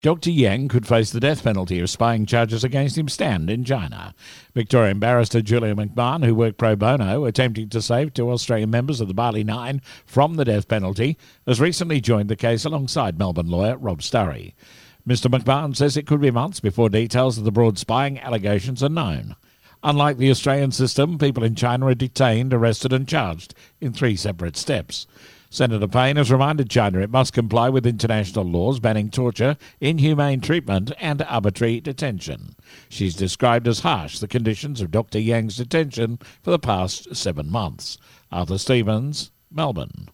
Dr. Yang could face the death penalty if spying charges against him stand in China. Victorian barrister Julia McMahon, who worked pro bono attempting to save two Australian members of the Bali Nine from the death penalty, has recently joined the case alongside Melbourne lawyer Rob Sturry. Mr. McMahon says it could be months before details of the broad spying allegations are known. Unlike the Australian system, people in China are detained, arrested and charged in 3 separate steps. Senator Payne has reminded China it must comply with international laws banning torture, inhumane treatment and arbitrary detention. She's described as harsh the conditions of Dr. Yang's detention for the past 7 months. Arthur Stevens, Melbourne.